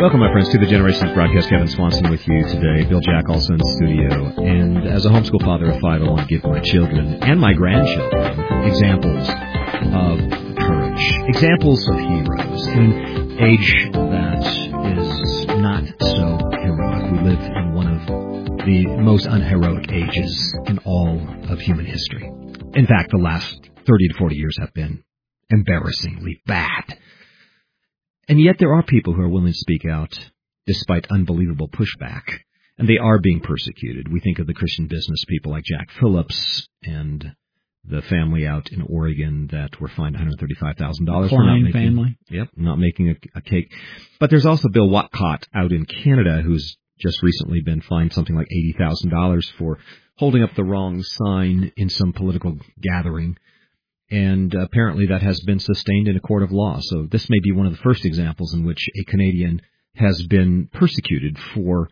Welcome, my friends, to the Generations broadcast. Kevin Swanson with you today. Bill Jack also in the studio. And as a homeschool father of five, I want to give my children and my grandchildren examples of courage, examples of heroes in an age that is not so heroic. We live in one of the most unheroic ages in all of human history. In fact, the last 30 to 40 years have been embarrassingly bad. And yet there are people who are willing to speak out despite unbelievable pushback, and they are being persecuted. We think of the Christian business people like Jack Phillips and the family out in Oregon that were fined $135,000 for not making a cake. But there's also Bill Whatcott out in Canada who's just recently been fined something like $80,000 for holding up the wrong sign in some political gathering. And apparently that has been sustained in a court of law. So this may be one of the first examples in which a Canadian has been persecuted for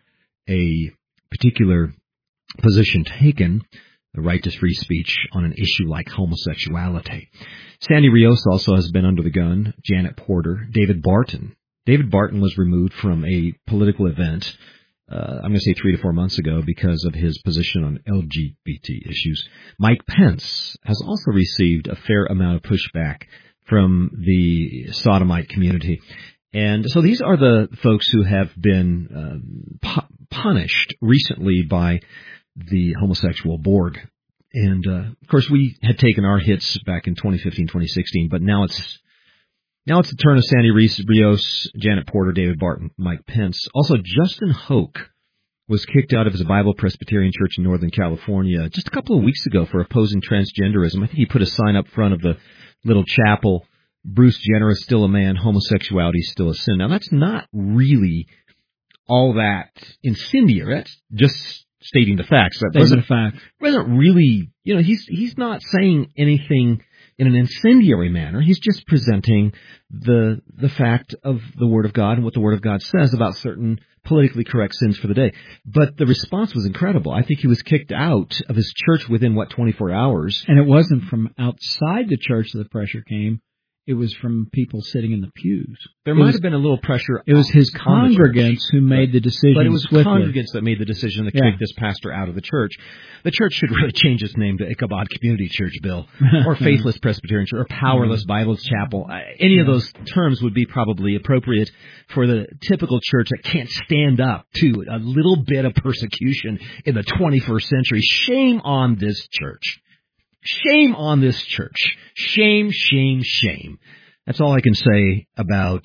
a particular position taken, the right to free speech on an issue like homosexuality. Sandy Rios also has been under the gun, Janet Porter, David Barton. David Barton was removed from a political event I'm going to say 3 to 4 months ago because of his position on LGBT issues. Mike Pence has also received a fair amount of pushback from the sodomite community. And so these are the folks who have been punished recently by the homosexual Borg. And, of course, we had taken our hits back in 2015, 2016, but now it's the turn of Sandy Rios, Janet Porter, David Barton, Mike Pence. Also, Justin Hoke was kicked out of his Bible Presbyterian Church in Northern California just a couple of weeks ago for opposing transgenderism. I think he put a sign up front of the little chapel, Bruce Jenner is still a man, homosexuality is still a sin. Now, that's not really all that incendiary. That's just stating the facts. That wasn't really, he's not saying anything in an incendiary manner. He's just presenting the fact of the Word of God and what the Word of God says about certain politically correct sins for the day. But the response was incredible. I think he was kicked out of his church within, 24 hours. And it wasn't from outside the church that the pressure came. It was from people sitting in the pews. There might have been a little pressure. It was his congregants who made the decision. But it was congregants that made the decision to kick this pastor out of the church. The church should really change its name to Ichabod Community Church, Bill, or Faithless Presbyterian Church, or Powerless Bible Chapel. Any of those terms would be probably appropriate for the typical church that can't stand up to a little bit of persecution in the 21st century. Shame on this church. Shame on this church. Shame, shame, shame. That's all I can say about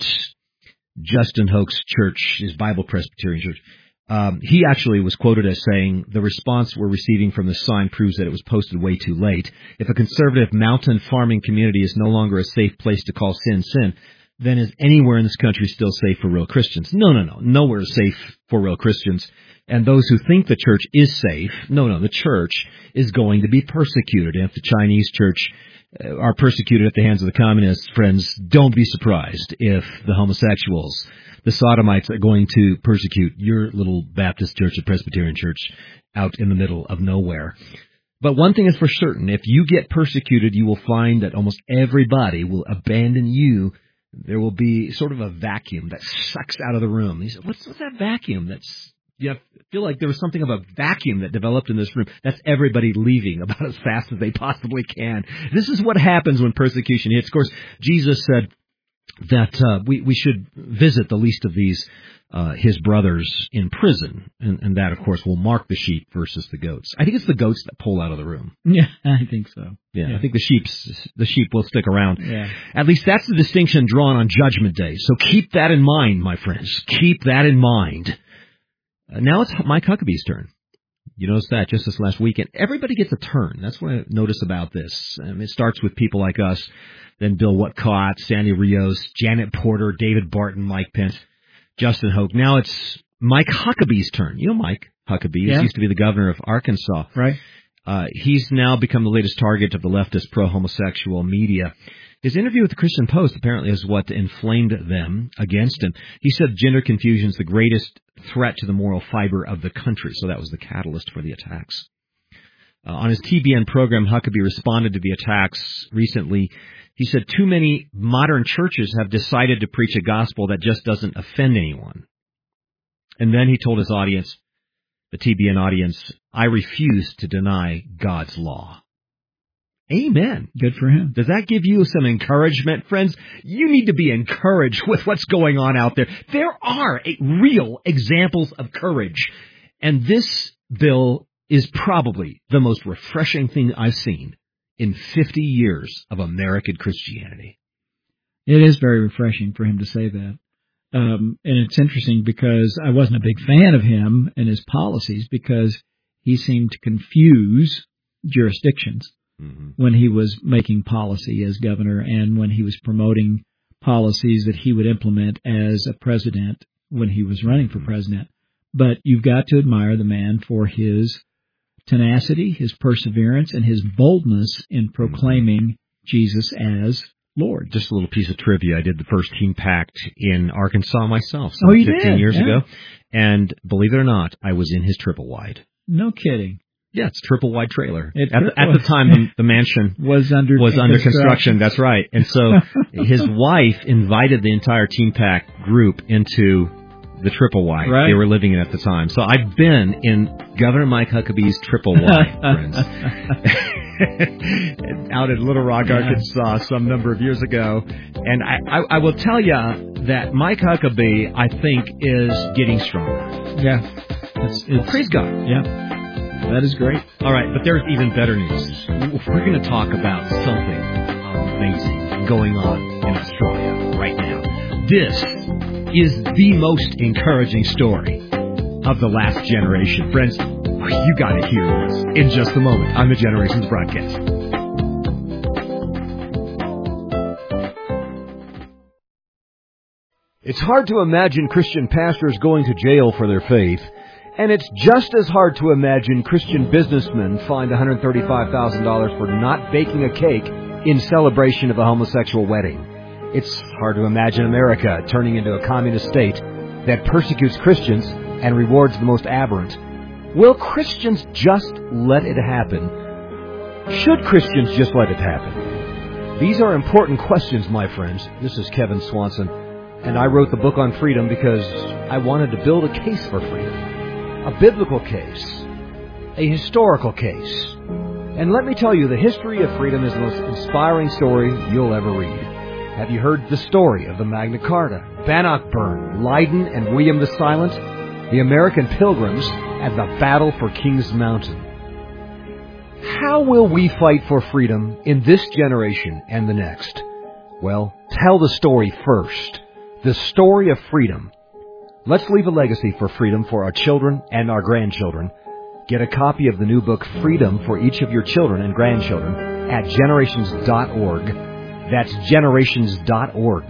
Justin Hoke's church, his Bible Presbyterian Church. He actually was quoted as saying, the response we're receiving from the sign proves that it was posted way too late. If a conservative mountain farming community is no longer a safe place to call sin, then is anywhere in this country still safe for real Christians? No. Nowhere is safe for real Christians. And those who think the church is safe, the church is going to be persecuted. And if the Chinese church are persecuted at the hands of the communists, friends, don't be surprised if the homosexuals, the sodomites, are going to persecute your little Baptist church, a Presbyterian church, out in the middle of nowhere. But one thing is for certain, if you get persecuted, you will find that almost everybody will abandon you. There will be sort of a vacuum that sucks out of the room. You say, what's that vacuum? I feel like there was something of a vacuum that developed in this room. That's everybody leaving about as fast as they possibly can. This is what happens when persecution hits. Of course, Jesus said that we should visit the least of these, his brothers in prison. And that, of course, will mark the sheep versus the goats. I think it's the goats that pull out of the room. Yeah, I think so. Yeah, I think the sheep will stick around. Yeah. At least that's the distinction drawn on Judgment Day. So keep that in mind, my friends. Keep that in mind. Now it's Mike Huckabee's turn. You notice that just this last weekend. Everybody gets a turn. That's what I notice about this. It starts with people like us, then Bill Whatcott, Sandy Rios, Janet Porter, David Barton, Mike Pence, Justin Hoke. Now it's Mike Huckabee's turn. You know Mike Huckabee. He used to be the governor of Arkansas. Right. He's now become the latest target of the leftist pro-homosexual media. His interview with the Christian Post apparently is what inflamed them against him. He said gender confusion is the greatest threat to the moral fiber of the country, so that was the catalyst for the attacks. On his TBN program, Huckabee responded to the attacks recently. He said too many modern churches have decided to preach a gospel that just doesn't offend anyone. And then he told his audience, the TBN audience, I refuse to deny God's law. Amen. Good for him. Does that give you some encouragement, friends? You need to be encouraged with what's going on out there. There are real examples of courage. And this bill is probably the most refreshing thing I've seen in 50 years of American Christianity. It is very refreshing for him to say that. And it's interesting because I wasn't a big fan of him and his policies because he seemed to confuse jurisdictions when he was making policy as governor and when he was promoting policies that he would implement as a president when he was running for president. But you've got to admire the man for his tenacity, his perseverance, and his boldness in proclaiming Jesus as Lord. Just a little piece of trivia. I did the first Team Pact in Arkansas myself 15 years ago. And believe it or not, I was in his triple wide. No kidding. Yeah, it's a triple wide trailer. At the time, the mansion was under construction. That's right. And so his wife invited the entire Team Pact group into the triple wide they were living in at the time. So I've been in Governor Mike Huckabee's triple wide, friends. Out in Little Rock, Arkansas, some number of years ago. And I will tell you that Mike Huckabee, I think, is getting stronger. Yeah. Praise God. Yeah. That is great. All right, but there's even better news. We're going to talk about something amazing going on in Australia right now. This is the most encouraging story of the last generation. Friends, you got to hear this in just a moment on the Generations broadcast. It's hard to imagine Christian pastors going to jail for their faith, and it's just as hard to imagine Christian businessmen fined $135,000 for not baking a cake in celebration of a homosexual wedding. It's hard to imagine America turning into a communist state that persecutes Christians and rewards the most aberrant. Will Christians just let it happen? Should Christians just let it happen? These are important questions, my friends. This is Kevin Swanson, and I wrote the book on freedom because I wanted to build a case for freedom. A biblical case. A historical case. And let me tell you, the history of freedom is the most inspiring story you'll ever read. Have you heard the story of the Magna Carta, Bannockburn, Leiden, and William the Silent, the American Pilgrims, and the battle for Kings Mountain? How will we fight for freedom in this generation and the next? Well, tell the story first. The story of freedom. Let's leave a legacy for freedom for our children and our grandchildren. Get a copy of the new book, Freedom, for each of your children and grandchildren at generations.org. That's generations.org.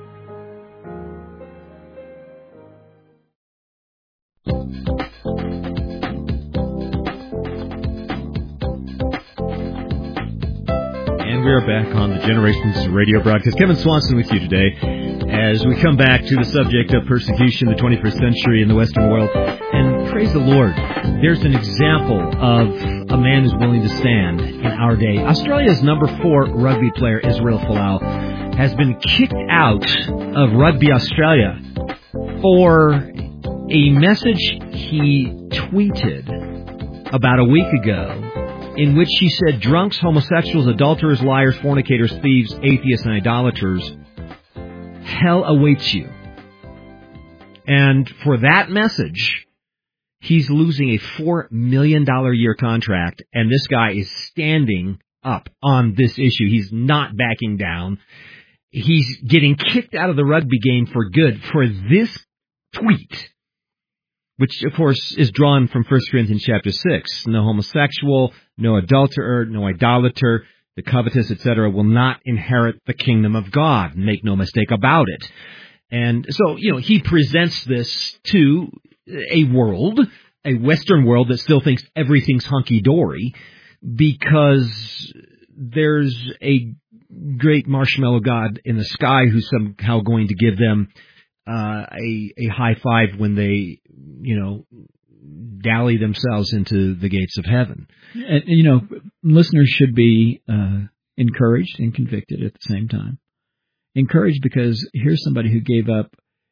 And we are back on the Generations radio broadcast. Kevin Swanson with you today as we come back to the subject of persecution in the 21st century in the Western world. And praise the Lord, there's an example of a man who's willing to stand in our day. Australia's number 4 rugby player, Israel Folau, has been kicked out of Rugby Australia for a message he tweeted about a week ago in which he said, drunks, homosexuals, adulterers, liars, fornicators, thieves, atheists, and idolaters, hell awaits you. And for that message, he's losing a $4 million a year contract, and this guy is standing up on this issue. He's not backing down. He's getting kicked out of the rugby game for good for this tweet, which, of course, is drawn from 1 Corinthians chapter 6. No homosexual, no adulterer, no idolater, the covetous, etc., will not inherit the kingdom of God. Make no mistake about it. And so, he presents this to a world, a Western world that still thinks everything's hunky-dory because there's a great marshmallow god in the sky who's somehow going to give them a high five when they, dally themselves into the gates of heaven. And, listeners should be encouraged and convicted at the same time. Encouraged because here's somebody who gave up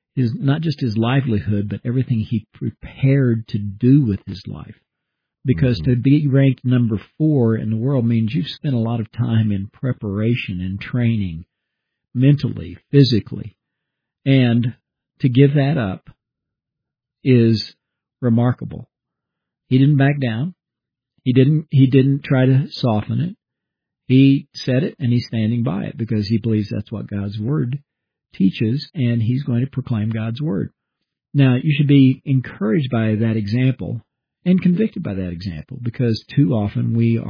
not just his livelihood, but everything he prepared to do with his life. Because to be ranked number 4 in the world means you've spent a lot of time in preparation and training, mentally, physically. And to give that up is remarkable. He didn't back down. He didn't try to soften it. He said it, and he's standing by it because he believes that's what God's Word teaches, and he's going to proclaim God's Word. Now, you should be encouraged by that example and convicted by that example, because too often we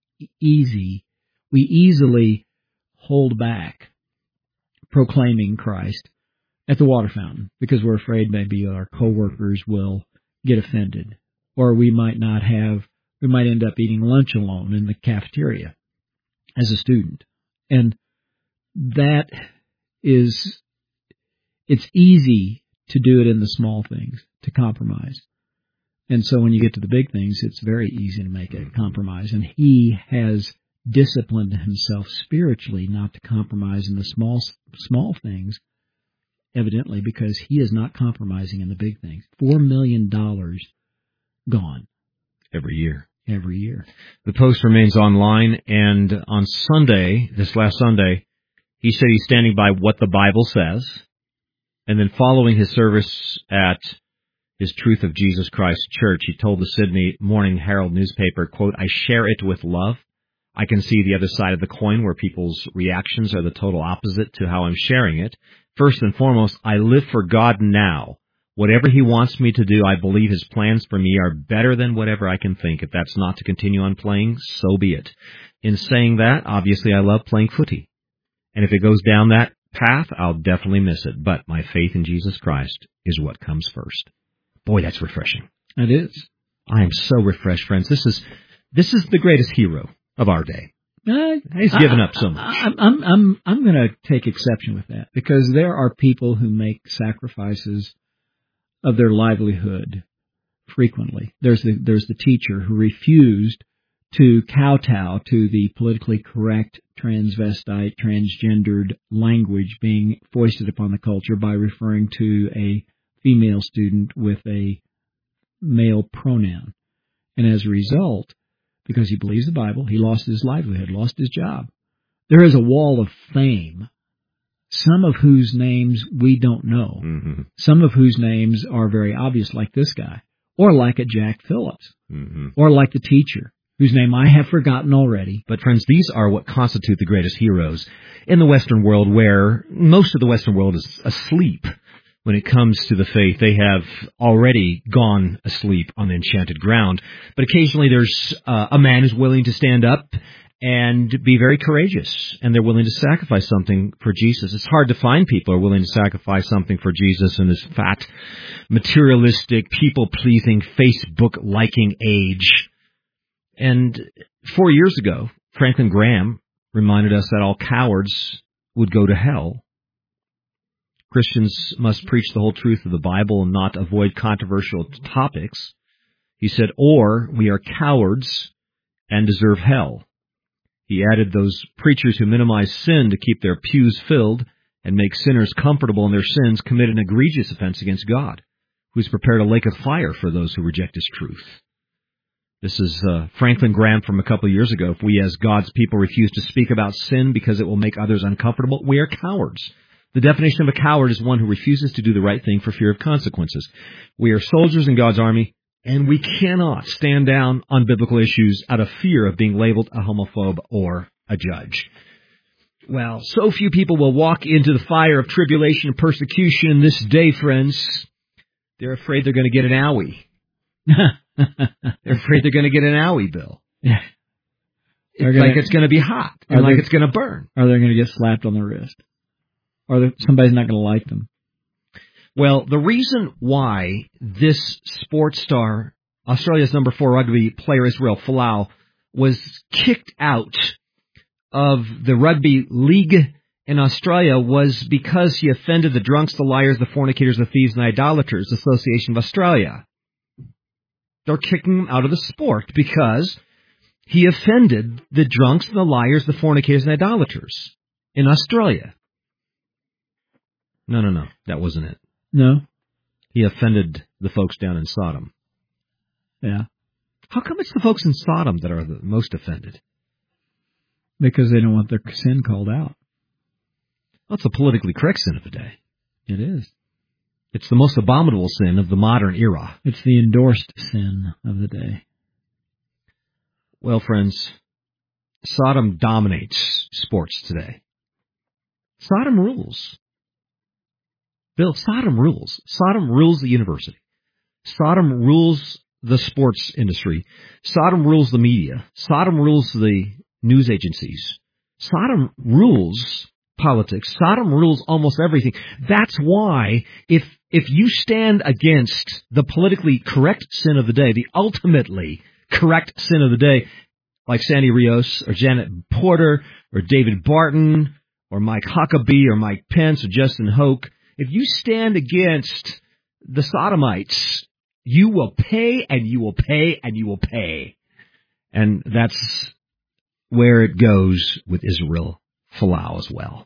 easily hold back proclaiming Christ at the water fountain because we're afraid maybe our coworkers will get offended, or we might end up eating lunch alone in the cafeteria as a student. And it's easy to do it in the small things, to compromise. And so when you get to the big things, it's very easy to make a compromise. And he has disciplined himself spiritually not to compromise in the small things, evidently, because he is not compromising in the big things. $4 million gone. Every year. The post remains online, and on Sunday, this last Sunday, he said he's standing by what the Bible says, and then following his service at his Truth of Jesus Christ Church, he told the Sydney Morning Herald newspaper, quote, "I share it with love. I can see the other side of the coin where people's reactions are the total opposite to how I'm sharing it. First and foremost, I live for God now. Whatever he wants me to do, I believe his plans for me are better than whatever I can think. If that's not to continue on playing, so be it. In saying that, obviously I love playing footy. And if it goes down that path, I'll definitely miss it. But my faith in Jesus Christ is what comes first." Boy, that's refreshing. It is. I am so refreshed, friends. This is the greatest hero of our day. He's given up so much. I'm going to take exception with that, because there are people who make sacrifices of their livelihood frequently. There's the teacher who refused to kowtow to the politically correct transvestite, transgendered language being foisted upon the culture by referring to a female student with a male pronoun. And as a result, because he believes the Bible, he lost his livelihood, lost his job. There is a wall of fame, some of whose names we don't know, some of whose names are very obvious, like this guy, or like a Jack Phillips, or like the teacher, whose name I have forgotten already. But friends, these are what constitute the greatest heroes in the Western world, where most of the Western world is asleep. When it comes to the faith, they have already gone asleep on the enchanted ground. But occasionally there's a man who's willing to stand up and be very courageous, and they're willing to sacrifice something for Jesus. It's hard to find people who are willing to sacrifice something for Jesus in this fat, materialistic, people-pleasing, Facebook-liking age. And 4 years ago, Franklin Graham reminded us that all cowards would go to hell. Christians must preach the whole truth of the Bible and not avoid controversial topics. He said, or we are cowards and deserve hell. He added, those preachers who minimize sin to keep their pews filled and make sinners comfortable in their sins commit an egregious offense against God, who's prepared a lake of fire for those who reject his truth. This is Franklin Graham from a couple of years ago. If we as God's people refuse to speak about sin because it will make others uncomfortable, we are cowards. The definition of a coward is one who refuses to do the right thing for fear of consequences. We are soldiers in God's army, and we cannot stand down on biblical issues out of fear of being labeled a homophobe or a judge. Well, so few people will walk into the fire of tribulation and persecution in this day, friends. They're afraid they're going to get an owie. They're afraid they're going to get an owie, Bill. It's like it's going to be hot, and like it's going to burn. Or they're going to get slapped on the wrist. Or somebody's not going to like them. Well, the reason why this sports star, Australia's number 4 rugby player Israel Folau, was kicked out of the rugby league in Australia was because he offended the drunks, the liars, the fornicators, the thieves, and the idolaters Association of Australia. They're kicking him out of the sport because he offended the drunks, the liars, the fornicators, and idolaters in Australia. No. That wasn't it. No. He offended the folks down in Sodom. Yeah. How come it's the folks in Sodom that are the most offended? Because they don't want their sin called out. Well, it's the politically correct sin of the day. It is. It's the most abominable sin of the modern era. It's the endorsed sin of the day. Well, friends, Sodom dominates sports today. Sodom rules. Bill, Sodom rules. Sodom rules the university. Sodom rules the sports industry. Sodom rules the media. Sodom rules the news agencies. Sodom rules politics. Sodom rules almost everything. That's why if you stand against the politically correct sin of the day, the ultimately correct sin of the day, like Sandy Rios or Janet Porter or David Barton or Mike Huckabee or Mike Pence or Justin Hoke, if you stand against the Sodomites, you will pay and you will pay and you will pay. And that's where it goes with Israel Folau as well.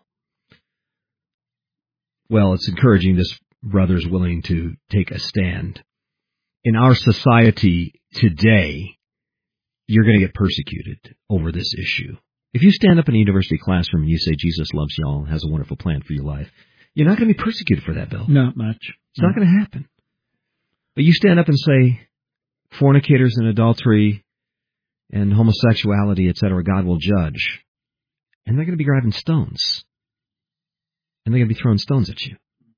Well, it's encouraging this brother is willing to take a stand. In our society today, you're going to get persecuted over this issue. If you stand up in a university classroom and you say Jesus loves y'all and has a wonderful plan for your life, you're not going to be persecuted for that, Bill. Not much. It's not going to happen. But you stand up and say fornicators and adultery and homosexuality, etc., God will judge. And they're going to be grabbing stones. And they're going to be throwing stones at you.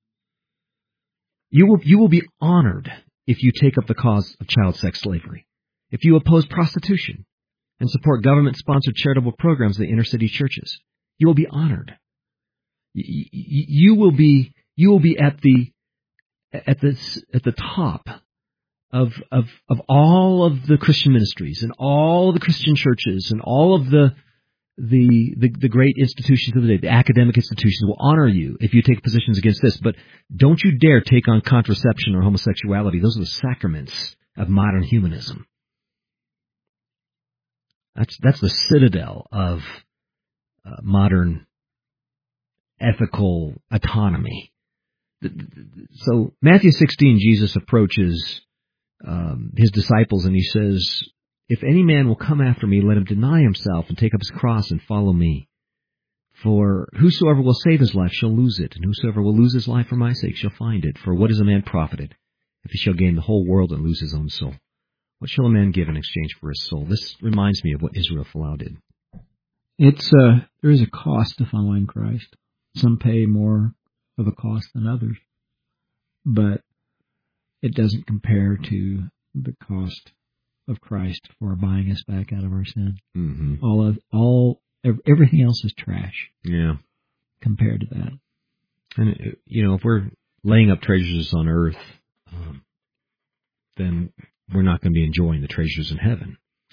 You will be honored if you take up the cause of child sex slavery. If you oppose prostitution and support government-sponsored charitable programs in the inner-city churches, you will be honored. You will be at the top of all of the Christian ministries and all of the Christian churches and all of the great institutions of the day, the academic institutions will honor you if you take positions against this. But don't you dare take on contraception or homosexuality. Those are the sacraments of modern humanism. That's the citadel of modern ethical autonomy. So Matthew 16, Jesus approaches his disciples and he says, if any man will come after me, let him deny himself and take up his cross and follow me. For whosoever will save his life shall lose it, and whosoever will lose his life for my sake shall find it. For what is a man profited if he shall gain the whole world and lose his own soul? What shall a man give in exchange for his soul? This reminds me of what Israel Folau did. There is a cost to following Christ. Some pay more of a cost than others, but it doesn't compare to the cost of Christ for buying us back out of our sin. Mm-hmm. Everything else is trash. Yeah. Compared to that. And if we're laying up treasures on earth, then we're not going to be enjoying the treasures in heaven.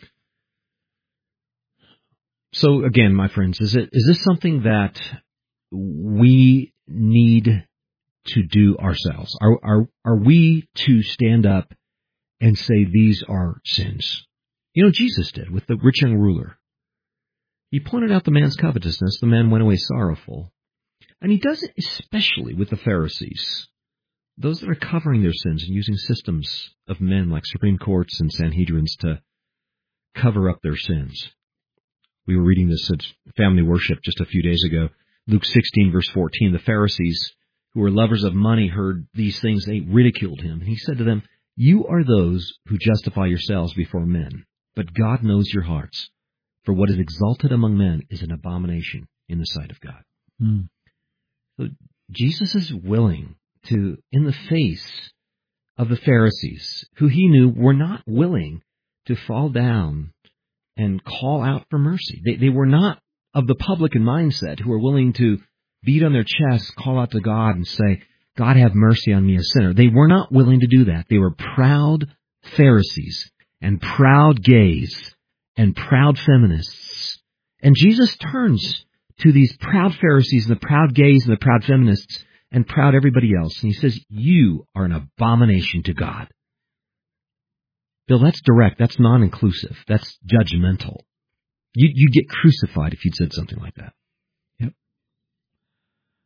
So again, my friends, is this something that we need to do ourselves? Are we to stand up and say these are sins? Jesus did with the rich young ruler. He pointed out the man's covetousness. The man went away sorrowful. And he does it especially with the Pharisees, those that are covering their sins and using systems of men like Supreme Courts and Sanhedrins to cover up their sins. We were reading this at Family Worship just a few days ago. Luke 16, verse 14, the Pharisees, who were lovers of money, heard these things. They ridiculed him. And he said to them, you are those who justify yourselves before men, but God knows your hearts. For what is exalted among men is an abomination in the sight of God. So Jesus is willing to, in the face of the Pharisees, who he knew were not willing to fall down and call out for mercy. They were not of the publican mindset who were willing to beat on their chests, call out to God and say, God, have mercy on me, a sinner. They were not willing to do that. They were proud Pharisees and proud gays and proud feminists. And Jesus turns to these proud Pharisees and the proud gays and the proud feminists and proud everybody else. And he says, you are an abomination to God. Bill, that's direct. That's non-inclusive. That's judgmental. You'd get crucified if you'd said something like that. Yep.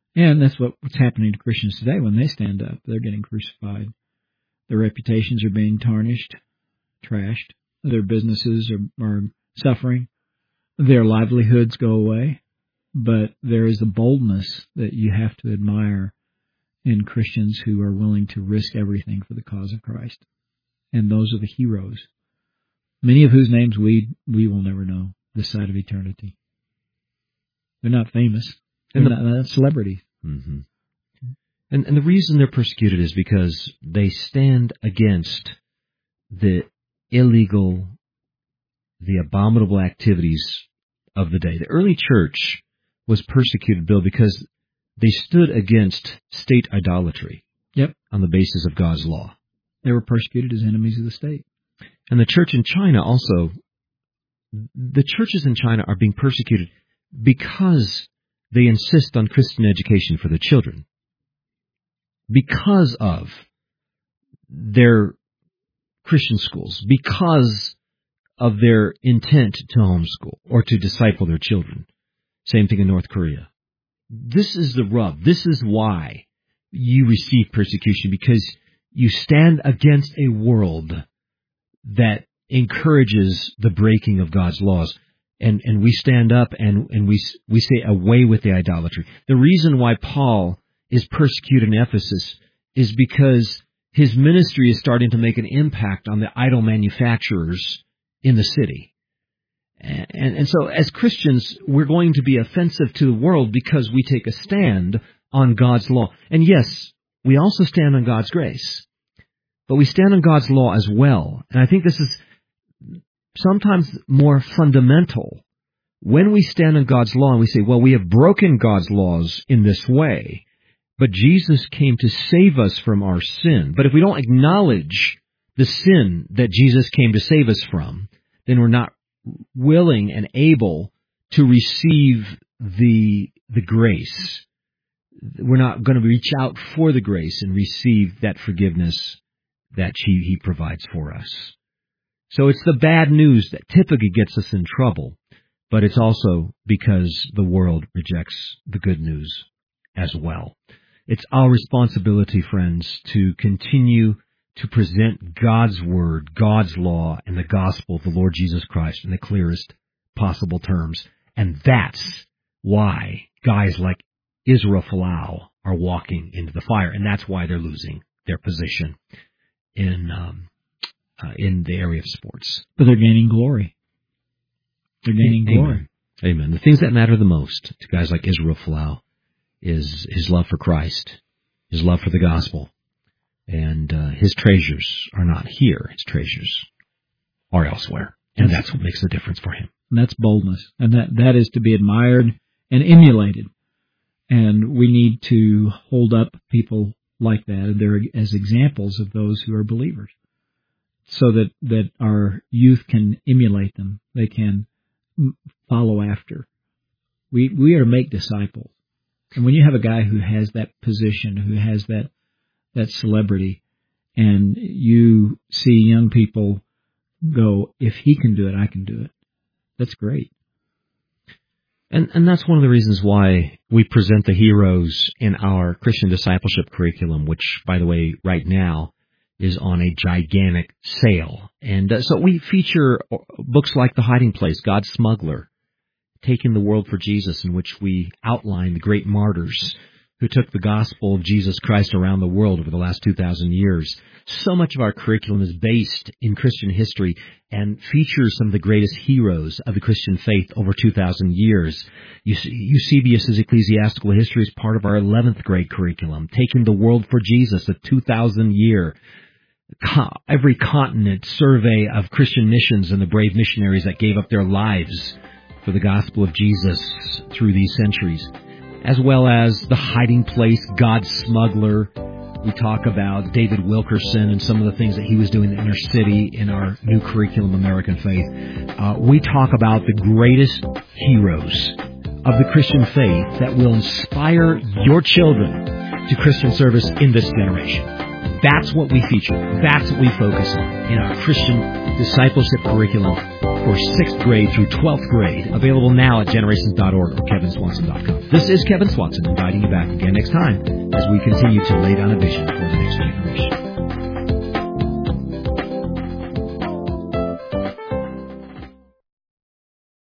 And that's what's happening to Christians today when they stand up. They're getting crucified. Their reputations are being tarnished, trashed. Their businesses are suffering. Their livelihoods go away. But there is a boldness that you have to admire in Christians who are willing to risk everything for the cause of Christ. And those are the heroes, many of whose names we will never know this side of eternity. They're not famous. They're not celebrities. Mm-hmm. And the reason they're persecuted is because they stand against the illegal, the abominable activities of the day. The early church was persecuted, Bill, because they stood against state idolatry. Yep. On the basis of God's law. They were persecuted as enemies of the state. And the church in China also, the churches in China are being persecuted because they insist on Christian education for the children. Because of their Christian schools. Because of their intent to homeschool or to disciple their children. Same thing in North Korea. This is the rub. This is why you receive persecution, because you stand against a world that encourages the breaking of God's laws. And we stand up and we say away with the idolatry. The reason why Paul is persecuted in Ephesus is because his ministry is starting to make an impact on the idol manufacturers in the city. And so as Christians, we're going to be offensive to the world because we take a stand on God's law. And yes, we also stand on God's grace. But we stand on God's law as well. And I think this is sometimes more fundamental. When we stand on God's law and we say, well, we have broken God's laws in this way, but Jesus came to save us from our sin. But if we don't acknowledge the sin that Jesus came to save us from, then we're not willing and able to receive the grace. We're not going to reach out for the grace and receive that forgiveness that He provides for us. So it's the bad news that typically gets us in trouble, but it's also because the world rejects the good news as well. It's our responsibility, friends, to continue to present God's Word, God's law, and the gospel of the Lord Jesus Christ in the clearest possible terms. And that's why guys like Israel Folau are walking into the fire, and that's why they're losing their position in the area of sports. But they're gaining glory. They're gaining glory. Amen. The things that matter the most to guys like Israel Folau is his love for Christ, his love for the gospel. And his treasures are not here. His treasures are elsewhere. And that's what makes the difference for him. And that's boldness. And that is to be admired and emulated. And we need to hold up people like that, and they're as examples of those who are believers, so that our youth can emulate them. They can follow after. We are to make disciples. And when you have a guy who has that position, who has that celebrity, and you see young people go, if he can do it, I can do it. That's great. And that's one of the reasons why we present the heroes in our Christian discipleship curriculum, which, by the way, right now is on a gigantic sale. And so we feature books like The Hiding Place, God's Smuggler, Taking the World for Jesus, in which we outline the great martyrs who took the gospel of Jesus Christ around the world over the last 2,000 years. So much of our curriculum is based in Christian history and features some of the greatest heroes of the Christian faith over 2,000 years. Eusebius's Ecclesiastical History is part of our 11th grade curriculum, Taking the World for Jesus, a 2,000-year, every continent survey of Christian missions and the brave missionaries that gave up their lives for the gospel of Jesus through these centuries. As well as The Hiding Place, God's Smuggler. We talk about David Wilkerson and some of the things that he was doing in the inner city in our new curriculum, American Faith. We talk about the greatest heroes of the Christian faith that will inspire your children to Christian service in this generation. That's what we feature. That's what we focus on in our Christian discipleship curriculum for 6th grade through 12th grade. Available now at generations.org or kevinswanson.com. This is Kevin Swanson inviting you back again next time as we continue to lay down a vision for the next generation.